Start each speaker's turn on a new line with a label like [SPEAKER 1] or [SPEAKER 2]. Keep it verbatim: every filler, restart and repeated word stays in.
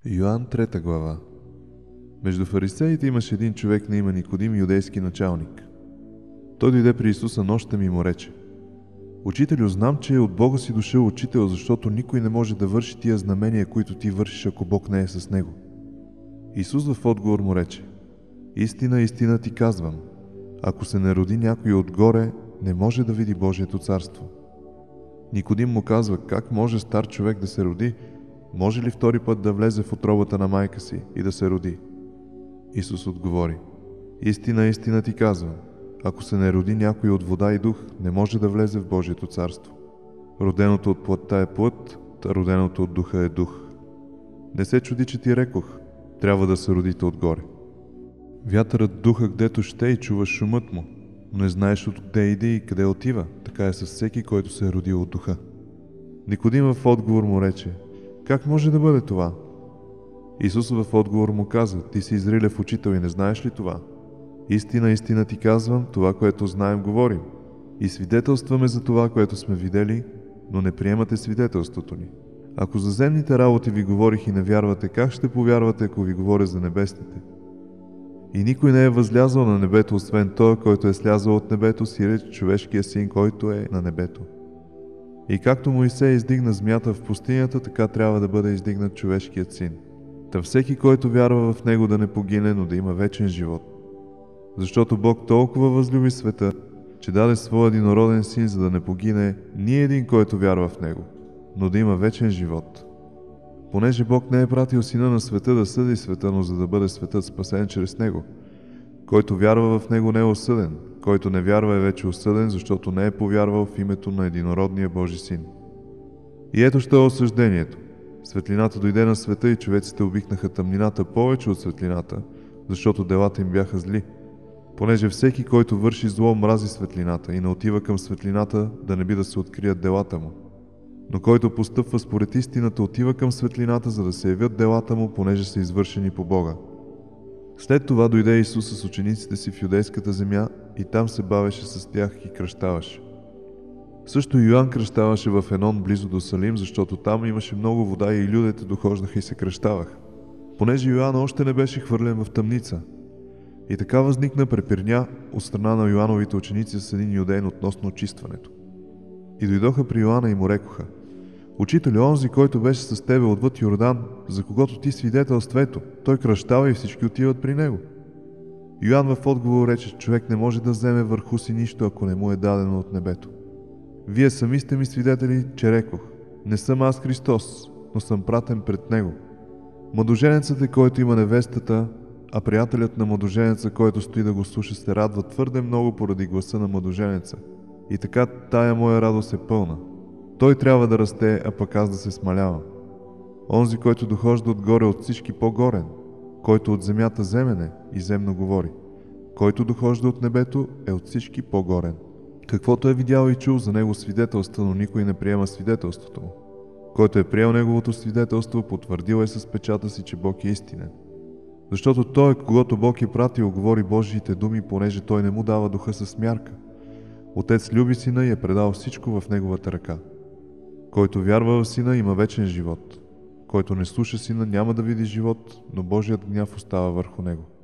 [SPEAKER 1] Йоан трета глава. Между фарисеите имаше един човек на име Никодим, юдейски началник. Той дойде при Исуса нощем и му рече: „Учителю, знам, че е от Бога си дошъл учител, защото никой не може да върши тия знамения, които ти вършиш, ако Бог не е с него.“ Исус в отговор му рече: „Истина, истина ти казвам, ако се не роди някой отгоре, не може да види Божието царство.“ Никодим му казва: „Как може стар човек да се роди? Може ли втори път да влезе в утробата на майка си и да се роди?“ Исус отговори: „Истина, истина ти казвам, ако се не роди някой от вода и дух, не може да влезе в Божието царство. Роденото от плътта е плът, а роденото от духа е дух. Не се чуди, че ти рекох, трябва да се родите отгоре. Вятърът духа гдето ще и чуваш шумът му, но не знаеш откъде иде и къде отива, така е с всеки, който се е родил от духа.“ Никодим в отговор му рече: „Как може да бъде това?“ Исус в отговор му каза: „Ти си Израилев учител и не знаеш ли това? Истина, истина ти казвам, това, което знаем, говорим. И свидетелстваме за това, което сме видели, но не приемате свидетелството ни. Ако за земните работи ви говорих и не вярвате, как ще повярвате, ако ви говоря за небесните? И никой не е възлязъл на небето, освен той, който е слязъл от небето, сиреч човешкия син, който е на небето. И както Моисей издигна змията в пустинята, така трябва да бъде издигнат човешкият син. Та всеки, който вярва в него, да не погине, но да има вечен живот. Защото Бог толкова възлюби света, че даде своя единороден син, за да не погине ни един, който вярва в него, но да има вечен живот. Понеже Бог не е пратил сина на света да съди света, но за да бъде светът спасен чрез него. Който вярва в него не е осъден, който не вярва е вече осъден, защото не е повярвал в името на единородния Божи син. И ето що е осъждението. Светлината дойде на света и човеците обикнаха тъмнината повече от светлината, защото делата им бяха зли. Понеже всеки, който върши зло, мрази светлината и не отива към светлината, да не би да се открият делата му. Но който постъпва според истината, отива към светлината, за да се явят делата му, понеже са извършени по Бога. След това дойде Исус с учениците си в юдейската земя и там се бавеше с тях и кръщаваше. Също Йоан кръщаваше в Енон, близо до Салим, защото там имаше много вода и людите дохождаха и се кръщаваха, понеже Йоан още не беше хвърлен в тъмница. И така възникна препирня от страна на Йоановите ученици с един юдеин относно очистването. И дойдоха при Йоанна и му рекоха: „Учителю, онзи, който беше с тебе отвъд Йордан, за когото ти свидетелствето, той кръщава и всички отиват при него.“ Йоан в отговор рече: „Човек не може да вземе върху си нищо, ако не му е дадено от небето. Вие сами сте ми свидетели, че рекох: не съм аз Христос, но съм пратен пред него. Младоженецът е, който има невестата, а приятелят на младоженеца, който стои да го слуша, се радва твърде много поради гласа на младоженеца. И така тая моя радост е пълна. Той трябва да расте, а пък аз да се смалявам. Онзи, който дохожда отгоре от всички по-горен, който от земята земен е и земно говори, който дохожда от небето е от всички по-горен. Каквото е видял и чул, за него свидетелства, но никой не приема свидетелството му. Който е приел неговото свидетелство, потвърдил е с печата си, че Бог е истинен. Защото той, когато Бог е пратил, говори Божиите думи, понеже той не му дава духа с мярка. Отец люби сина и е предал всичко в неговата ръка. Който вярва в сина, има вечен живот. Който не слуша сина, няма да види живот, но Божият гняв остава върху него.“